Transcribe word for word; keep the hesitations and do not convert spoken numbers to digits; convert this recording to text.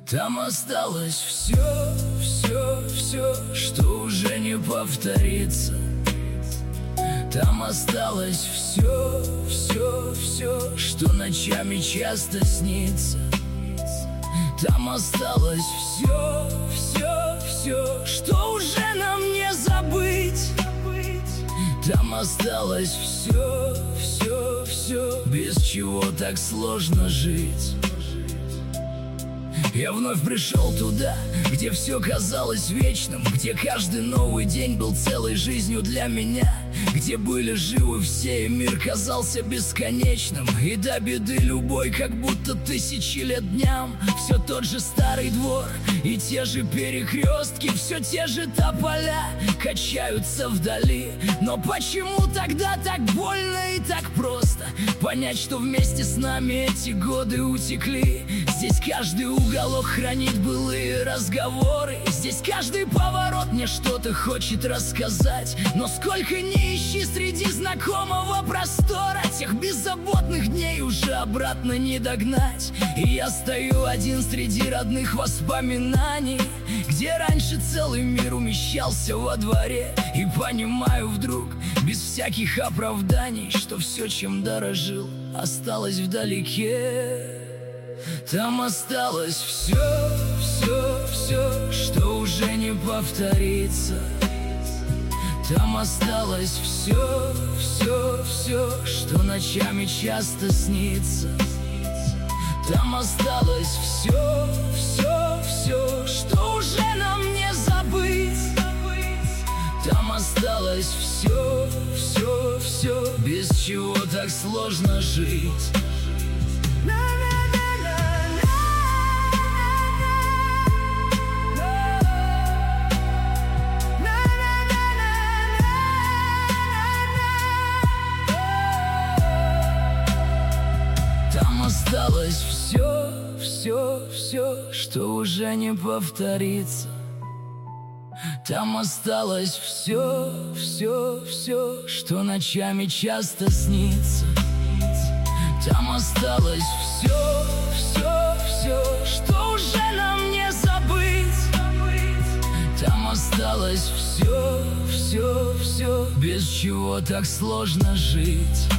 Там осталось все, все, все, что уже не повторится. Там осталось все, все, все, что ночами часто снится. Там осталось все, все, все, что уже нам не забыть. Там осталось все, все, все, без чего так сложно жить. Я вновь пришел туда, где все казалось вечным, где каждый новый день был целой жизнью для меня, где были живы все, и мир казался бесконечным, и до беды любой, как будто тысячи лет дням. Все тот же старый двор, и те же перекрестки, все те же тополя качаются вдали. Но почему тогда так больно и так просто понять, что вместе с нами эти годы утекли? Здесь каждый уголок хранит былые разговоры, здесь каждый поворот мне что-то хочет рассказать. Но сколько ни ищи среди знакомого простора, тех беззаботных дней уже обратно не догнать. И я стою один среди родных воспоминаний, где раньше целый мир умещался во дворе. И понимаю вдруг, без всяких оправданий, что все, чем дорожил, осталось вдалеке. Там осталось все, все, все, что уже не повторится. Там осталось все, все, все, что ночами часто снится. Там осталось все, все, все, что уже нам не забыть. Там осталось все, все, все, без чего так сложно жить. Там осталось все, все, все, что уже не повторится. Там осталось все, все, все, что ночами часто снится. Там осталось все, все, все, что уже нам не забыть. Там осталось все, все, все, без чего так сложно жить.